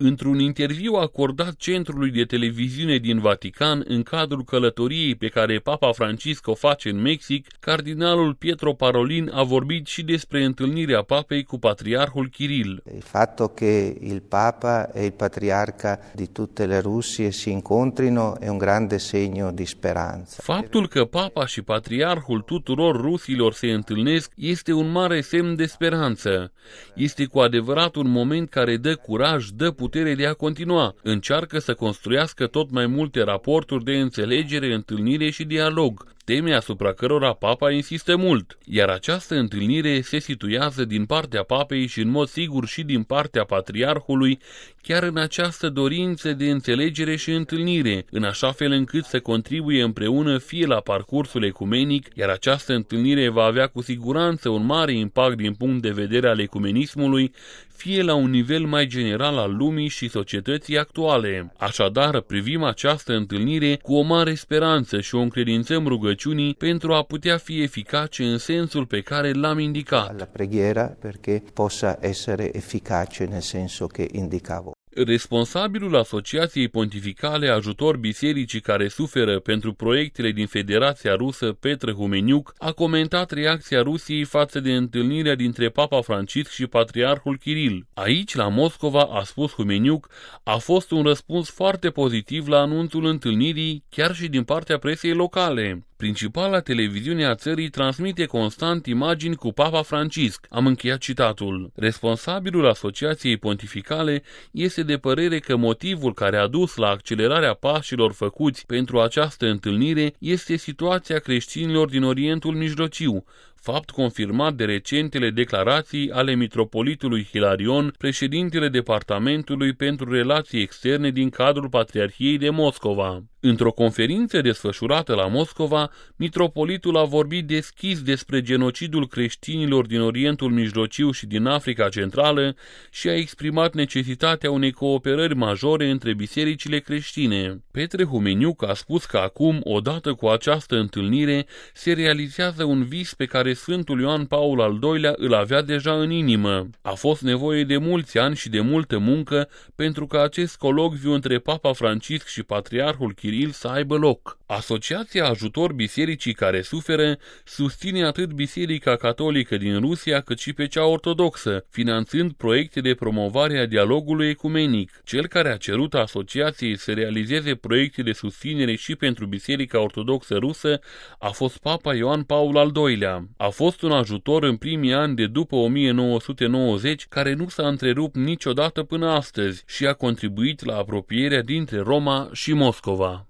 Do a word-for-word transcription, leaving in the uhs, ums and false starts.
Într-un interviu acordat centrului de televiziune din Vatican în cadrul călătoriei pe care Papa Francisc o face în Mexic, cardinalul Pietro Parolin a vorbit și despre întâlnirea papei cu patriarhul Kiril. Faptul că il Papa e il patriarca di tutte le Russie si incontrino è un grande segno di speranza. Faptul că papa și patriarhul tuturor rusilor se întâlnesc este un mare semn de speranță. Este cu adevărat un moment care dă curaj, dă putere de a continua. Încearcă să construiască tot mai multe raporturi de înțelegere, întâlnire și dialog, teme asupra cărora papa insistă mult, iar această întâlnire se situează din partea papei și în mod sigur și din partea patriarhului, chiar în această dorință de înțelegere și întâlnire, în așa fel încât să contribuie împreună fie la parcursul ecumenic, iar această întâlnire va avea cu siguranță un mare impact din punct de vedere al ecumenismului, fie la un nivel mai general al lumii și societății actuale. Așadar, privim această întâlnire cu o mare speranță și o încredințăm rugăciunii pentru a putea fi eficace în sensul pe care l-am indicat. La preghiera perché possa essere efficace nel senso che indicavo. Responsabilul Asociației Pontificale Ajutor Bisericii care suferă pentru proiectele din Federația Rusă, Petr Humeniuc, a comentat reacția Rusiei față de întâlnirea dintre Papa Francisc și Patriarhul Kiril. Aici, la Moscova, a spus Humeniuc, a fost un răspuns foarte pozitiv la anunțul întâlnirii, chiar și din partea presei locale. Principala televiziune a țării transmite constant imagini cu Papa Francisc. Am încheiat citatul. Responsabilul Asociației Pontificale este de părere că motivul care a dus la accelerarea pașilor făcuți pentru această întâlnire este situația creștinilor din Orientul Mijlociu, fapt confirmat de recentele declarații ale mitropolitului Hilarion, președintele Departamentului pentru Relații Externe din cadrul Patriarhiei de Moscova. Într-o conferință desfășurată la Moscova, mitropolitul a vorbit deschis despre genocidul creștinilor din Orientul Mijlociu și din Africa Centrală și a exprimat necesitatea unei cooperări majore între bisericile creștine. Petre Humeniuc a spus că acum, odată cu această întâlnire, se realizează un vis pe care Sfântul Ioan Paul al doilea îl avea deja în inimă. A fost nevoie de mulți ani și de multă muncă pentru ca acest colocviu între Papa Francisc și Patriarhul Kiril să aibă loc. Asociația Ajutor Bisericii care suferă susține atât Biserica Catolică din Rusia cât și pe cea ortodoxă, finanțând proiecte de promovare a dialogului ecumenic. Cel care a cerut asociației să realizeze proiecte de susținere și pentru Biserica Ortodoxă Rusă a fost Papa Ioan Paul al doilea. A fost un ajutor în primii ani de după o mie nouă sute nouăzeci care nu s-a întrerupt niciodată până astăzi și a contribuit la apropierea dintre Roma și Moscova.